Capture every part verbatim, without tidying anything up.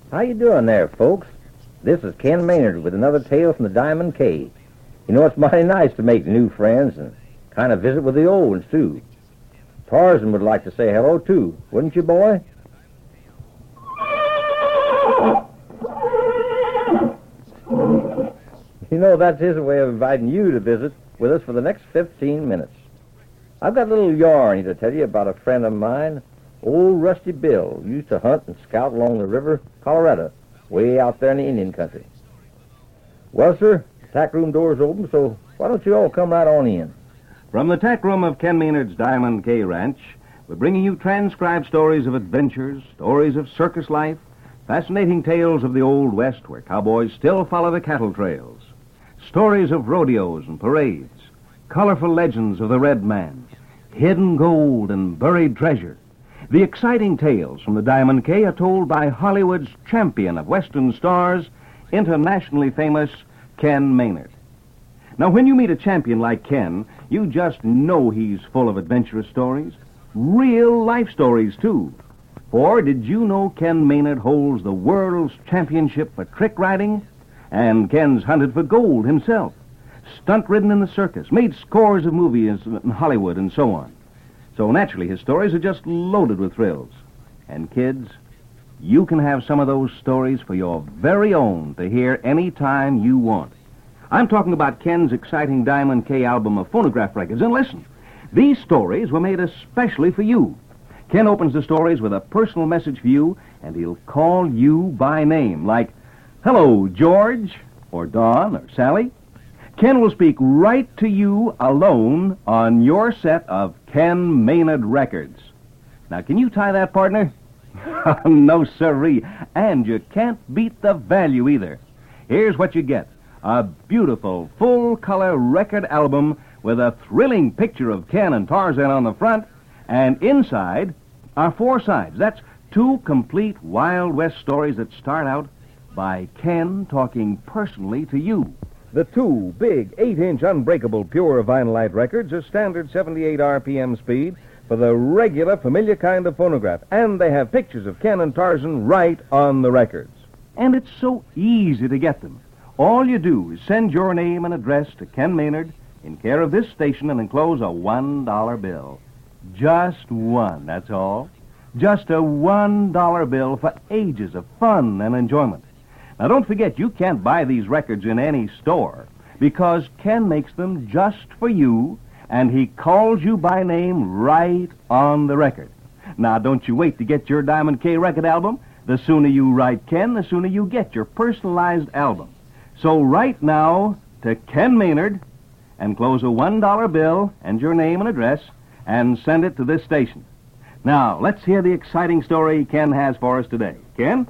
How you doing there, folks? This is Ken Maynard with another tale from the Diamond Cave. You know, it's mighty nice to make new friends and kind of visit with the old ones, too. Tarzan would like to say hello, too, wouldn't you, boy? You know, that's his way of inviting you to visit with us for the next fifteen minutes. I've got a little yarn here to tell you about a friend of mine, old Rusty Bill, who used to hunt and scout along the river Colorado, way out there in the Indian country. Well, sir, the tack room door's open, so why don't you all come right on in? From the tack room of Ken Maynard's Diamond K Ranch, we're bringing you transcribed stories of adventures, stories of circus life, fascinating tales of the Old West where cowboys still follow the cattle trails, stories of rodeos and parades, colorful legends of the Red Man, hidden gold and buried treasure. The exciting tales from the Diamond K are told by Hollywood's champion of Western stars, internationally famous Ken Maynard. Now, when you meet a champion like Ken, you just know he's full of adventurous stories, real life stories, too. For did you know Ken Maynard holds the world's championship for trick riding? And Ken's hunted for gold himself, stunt-ridden in the circus, made scores of movies in Hollywood and so on. So naturally, his stories are just loaded with thrills. And kids, you can have some of those stories for your very own to hear any time you want. I'm talking about Ken's exciting Diamond K album of phonograph records. And listen, these stories were made especially for you. Ken opens the stories with a personal message for you, and he'll call you by name, like, "Hello, George," or Don, or Sally. Ken will speak right to you alone on your set of Ken Maynard records. Now, can you tie that, partner? No, sirree. And you can't beat the value either. Here's what you get. A beautiful, full-color record album with a thrilling picture of Ken and Tarzan on the front, and inside are four sides. That's two complete Wild West stories that start out by Ken talking personally to you. The two big eight-inch unbreakable pure vinylite records are standard seventy-eight R P M speed for the regular, familiar kind of phonograph, and they have pictures of Ken and Tarzan right on the records. And it's so easy to get them. All you do is send your name and address to Ken Maynard in care of this station and enclose a one dollar bill. Just one, that's all. Just a one dollar bill for ages of fun and enjoyment. Now, don't forget, you can't buy these records in any store because Ken makes them just for you, and he calls you by name right on the record. Now, don't you wait to get your Diamond K record album. The sooner you write Ken, the sooner you get your personalized album. So write now to Ken Maynard, enclose a one dollar bill and your name and address, and send it to this station. Now, let's hear the exciting story Ken has for us today. Ken?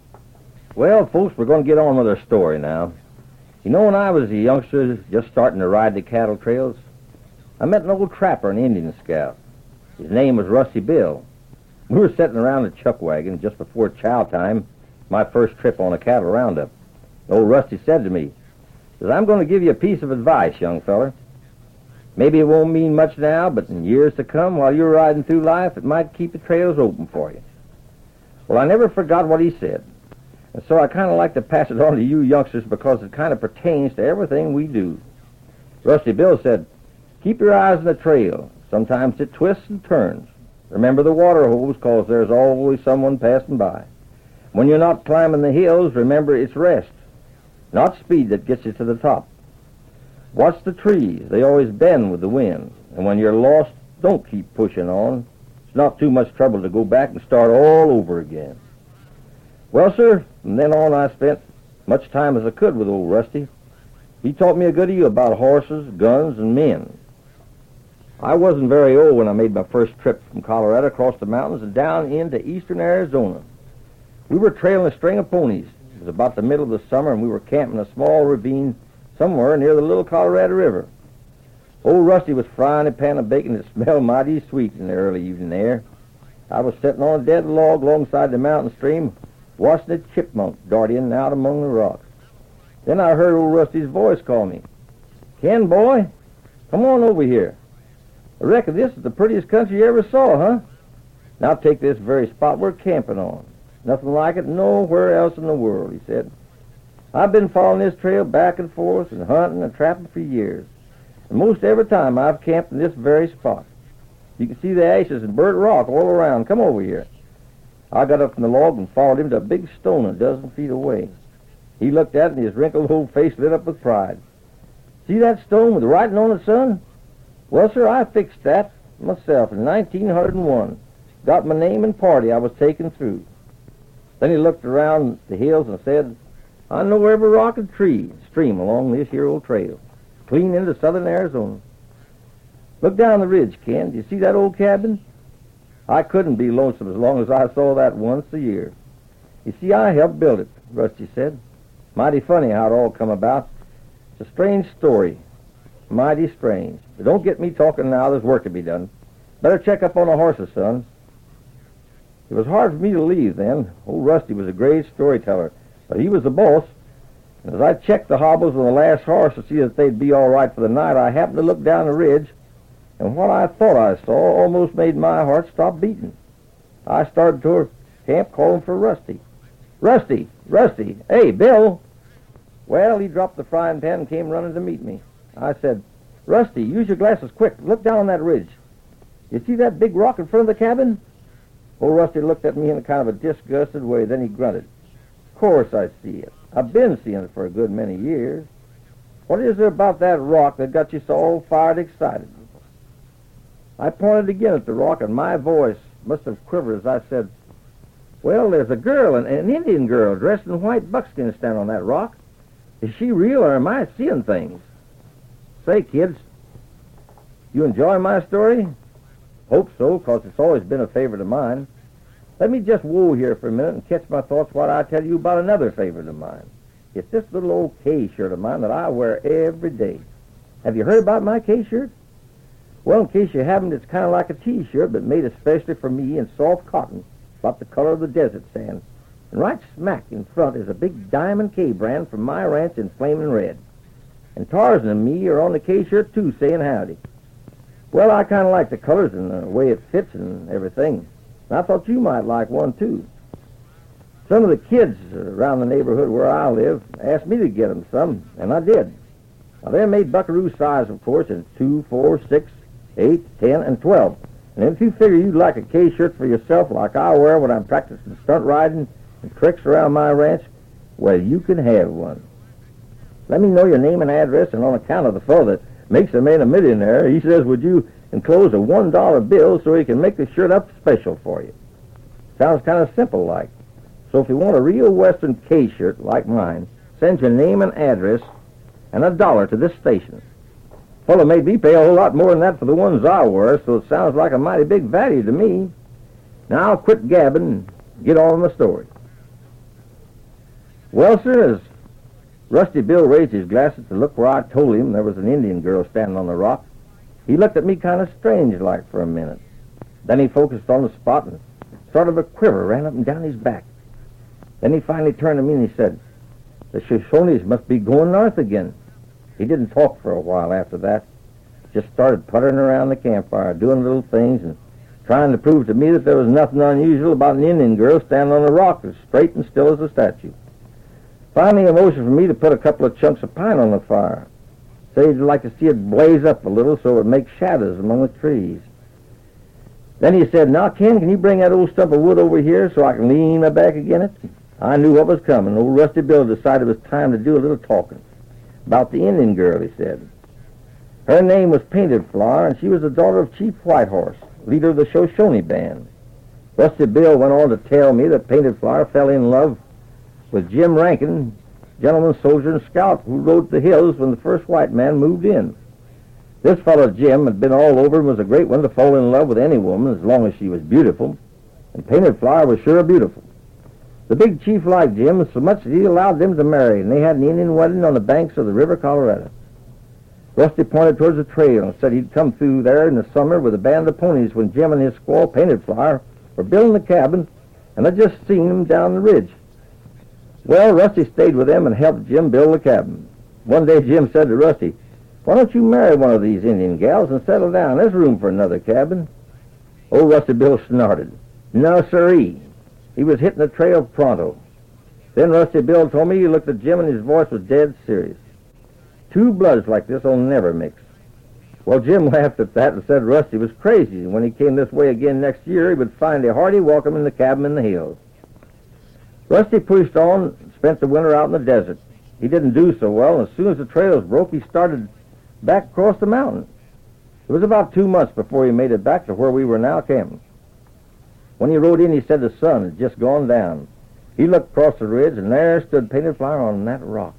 Well, folks, we're going to get on with our story now. You know, when I was a youngster just starting to ride the cattle trails, I met an old trapper and Indian scout. His name was Rusty Bill. We were sitting around the chuck wagon just before chow time, my first trip on a cattle roundup. Old Rusty said to me, says, "I'm going to give you a piece of advice, young feller. Maybe it won't mean much now, but in years to come, while you're riding through life, it might keep the trails open for you." Well, I never forgot what he said. And so I kind of like to pass it on to you youngsters because it kind of pertains to everything we do. Rusty Bill said, "Keep your eyes on the trail. Sometimes it twists and turns. Remember the water holes, because there's always someone passing by. When you're not climbing the hills, remember it's rest, not speed, that gets you to the top. Watch the trees. They always bend with the wind. And when you're lost, don't keep pushing on. It's not too much trouble to go back and start all over again." Well, sir, from then on I spent much time as I could with old Rusty. He taught me a good deal about horses, guns, and men. I wasn't very old when I made my first trip from Colorado across the mountains and down into eastern Arizona. We were trailing a string of ponies. It was about the middle of the summer, and we were camping in a small ravine somewhere near the Little Colorado River. Old Rusty was frying a pan of bacon that smelled mighty sweet in the early evening air. I was sitting on a dead log alongside the mountain stream, watching a chipmunk dart in and out among the rocks. Then I heard old Rusty's voice call me. "Ken, boy, come on over here. I reckon this is the prettiest country you ever saw, huh? Now take this very spot we're camping on. Nothing like it nowhere else in the world, he said. I've been following this trail back and forth and hunting and trapping for years. And most every time I've camped in this very spot. You can see the ashes and burnt rock all around. Come over here. I got up from the log and followed him to a big stone a dozen feet away. He looked at it and his wrinkled old face lit up with pride. See that stone with the writing on it, son? Well, sir, I fixed that myself in nineteen oh one. Got my name and party I was taking through. Then he looked around the hills and said, I know every rock and tree and stream along this here old trail, clean into southern Arizona. Look down the ridge, Ken. Do you see that old cabin? I couldn't be lonesome as long as I saw that once a year. You see, I helped build it, Rusty said. Mighty funny how it all come about. It's a strange story. Mighty strange. But don't get me talking now. There's work to be done. Better check up on the horses, son. It was hard for me to leave then. Old Rusty was a great storyteller, but he was the boss. And as I checked the hobbles on the last horse to see that they'd be all right for the night, I happened to look down the ridge, and what I thought I saw almost made my heart stop beating. I started toward camp calling for Rusty. Rusty! Rusty! Hey, Bill! Well, he dropped the frying pan and came running to meet me. I said, Rusty, use your glasses quick. Look down on that ridge. You see that big rock in front of the cabin? Old Rusty looked at me in a kind of a disgusted way. Then he grunted. Of course I see it. I've been seeing it for a good many years. What is there about that rock that got you so all fired excited? I pointed again at the rock, and my voice must have quivered as I said, well, there's a girl, an, an Indian girl, dressed in white buckskin standing on that rock. Is she real, or am I seeing things? Say, kids, you enjoy my story? Hope so, because it's always been a favorite of mine. Let me just whoa here for a minute and catch my thoughts while I tell you about another favorite of mine. It's this little old K-shirt of mine that I wear every day. Have you heard about my K-shirt? Well, in case you haven't, it's kind of like a T-shirt, but made especially for me in soft cotton, about the color of the desert sand. And right smack in front is a big Diamond K brand from my ranch in flaming red. And Tarzan and me are on the K-shirt, too, saying howdy. Well, I kind of like the colors and the way it fits and everything. And I thought you might like one, too. Some of the kids around the neighborhood where I live asked me to get them some, and I did. Now, they're made buckaroo size, of course, in two, four, six, eight, ten, and twelve. And if you figure you'd like a K-shirt for yourself like I wear when I'm practicing stunt riding and tricks around my ranch, well, you can have one. Let me know your name and address, and on account of the fellow that makes a man a millionaire, he says, would you enclose a one dollar bill so he can make the shirt up special for you? Sounds kind of simple like. So if you want a real Western K-shirt like mine, send your name and address and a dollar to this station. Fellow made me pay a whole lot more than that for the ones I wear, so it sounds like a mighty big value to me. Now I'll quit gabbing and get on with my story. Well, sir, as Rusty Bill raised his glasses to look where I told him there was an Indian girl standing on the rock, he looked at me kind of strange-like for a minute. Then he focused on the spot, and sort of a quiver ran up and down his back. Then he finally turned to me and he said, the Shoshones must be going north again. He didn't talk for a while after that. Just started puttering around the campfire, doing little things and trying to prove to me that there was nothing unusual about an Indian girl standing on a rock as straight and still as a statue. Finally, he motioned for me to put a couple of chunks of pine on the fire. Said he'd like to see it blaze up a little so it would make shadows among the trees. Then he said, now, Ken, can you bring that old stump of wood over here so I can lean my back against it? I knew what was coming. Old Rusty Bill decided it was time to do a little talking. About the Indian girl, he said. Her name was Painted Flower, and she was the daughter of Chief Whitehorse, leader of the Shoshone band. Rusty Bill went on to tell me that Painted Flower fell in love with Jim Rankin, gentleman soldier and scout who rode the hills when the first white man moved in. This fellow Jim had been all over and was a great one to fall in love with any woman as long as she was beautiful, and Painted Flower was sure beautiful. The big chief liked Jim so much that he allowed them to marry, and they had an Indian wedding on the banks of the River Colorado. Rusty pointed towards the trail and said he'd come through there in the summer with a band of ponies when Jim and his squaw Painted Flower were building the cabin, and I'd just seen them down the ridge. Well, Rusty stayed with them and helped Jim build the cabin. One day Jim said to Rusty, why don't you marry one of these Indian gals and settle down? There's room for another cabin. Old Rusty Bill snorted. No, sirree. He was hitting the trail pronto. Then Rusty Bill told me he looked at Jim and his voice was dead serious. Two bloods like this will never mix. Well, Jim laughed at that and said Rusty was crazy, and when he came this way again next year, he would find a hearty welcome in the cabin in the hills. Rusty pushed on and spent the winter out in the desert. He didn't do so well, and as soon as the trails broke, he started back across the mountain. It was about two months before he made it back to where we were now camping. When he rode in, he said the sun had just gone down. He looked across the ridge, and there stood Painted Flower on that rock.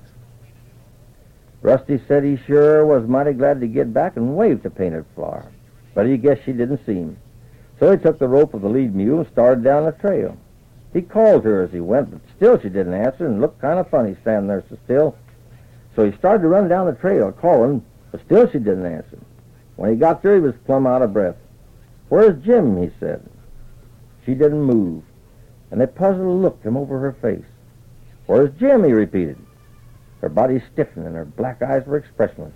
Rusty said he sure was mighty glad to get back and waved to Painted Flower, but he guessed she didn't see him. So he took the rope of the lead mule and started down the trail. He called her as he went, but still she didn't answer and looked kind of funny standing there so still. So he started to run down the trail, calling, but still she didn't answer. When he got there, he was plumb out of breath. "Where's Jim?" he said. She didn't move, and a puzzled look came over her face. "Where's Jim?" he repeated. Her body stiffened, and her black eyes were expressionless.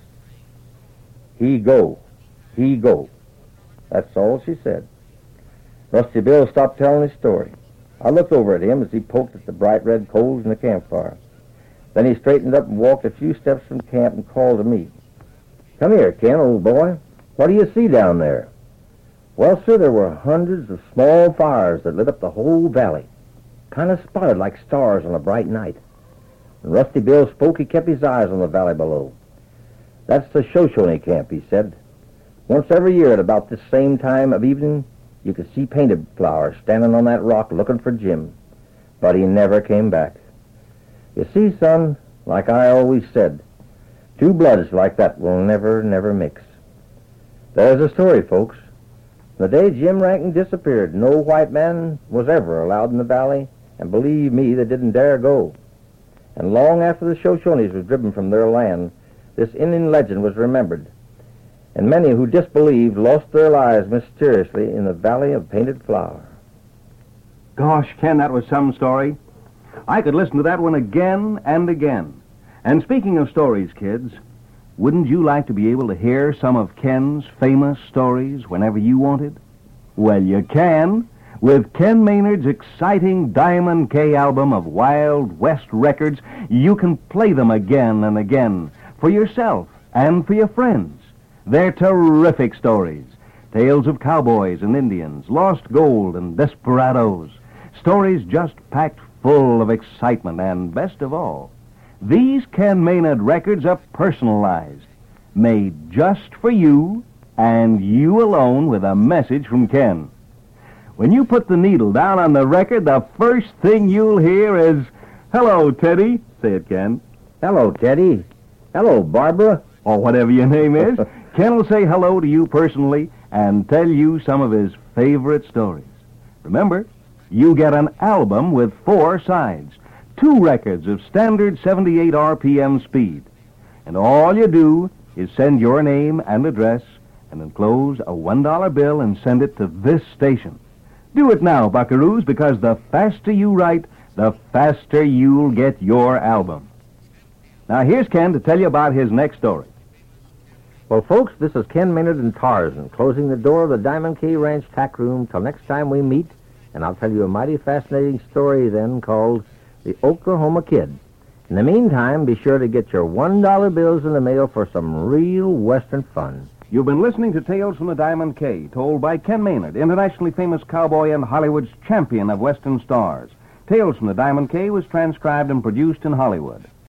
"He go. He go." That's all she said. Rusty Bill stopped telling his story. I looked over at him as he poked at the bright red coals in the campfire. Then he straightened up and walked a few steps from camp and called to me. "Come here, Ken, old boy. What do you see down there?" Well, sir, there were hundreds of small fires that lit up the whole valley, kind of spotted like stars on a bright night. When Rusty Bill spoke, he kept his eyes on the valley below. "That's the Shoshone camp," he said. "Once every year at about this same time of evening, you could see Painted Flower standing on that rock looking for Jim. But he never came back. You see, son, like I always said, two bloods like that will never, never mix." There's a story, folks. The day Jim Rankin disappeared, no white man was ever allowed in the valley, and believe me, they didn't dare go. And long after the Shoshones were driven from their land, this Indian legend was remembered, and many who disbelieved lost their lives mysteriously in the Valley of Painted Flower. Gosh, Ken, that was some story. I could listen to that one again and again. And speaking of stories, kids, wouldn't you like to be able to hear some of Ken's famous stories whenever you wanted? Well, you can, with Ken Maynard's exciting Diamond K album of Wild West records. You can play them again and again for yourself and for your friends. They're terrific stories. Tales of cowboys and Indians, lost gold and desperados. Stories just packed full of excitement, and best of all, these Ken Maynard records are personalized, made just for you and you alone with a message from Ken. When you put the needle down on the record, the first thing you'll hear is, "Hello, Teddy." Say it, Ken. "Hello, Teddy. Hello, Barbara." Or whatever your name is. Ken will say hello to you personally and tell you some of his favorite stories. Remember, you get an album with four sides, two records of standard seventy-eight R P M speed. And all you do is send your name and address and enclose a one dollar bill and send it to this station. Do it now, buckaroos, because the faster you write, the faster you'll get your album. Now, here's Ken to tell you about his next story. Well, folks, this is Ken Maynard and Tarzan closing the door of the Diamond K Ranch tack room till next time we meet, and I'll tell you a mighty fascinating story then called The Oklahoma Kid. In the meantime, be sure to get your one dollar bills in the mail for some real Western fun. You've been listening to Tales from the Diamond K, told by Ken Maynard, internationally famous cowboy and Hollywood's champion of Western stars. Tales from the Diamond K was transcribed and produced in Hollywood.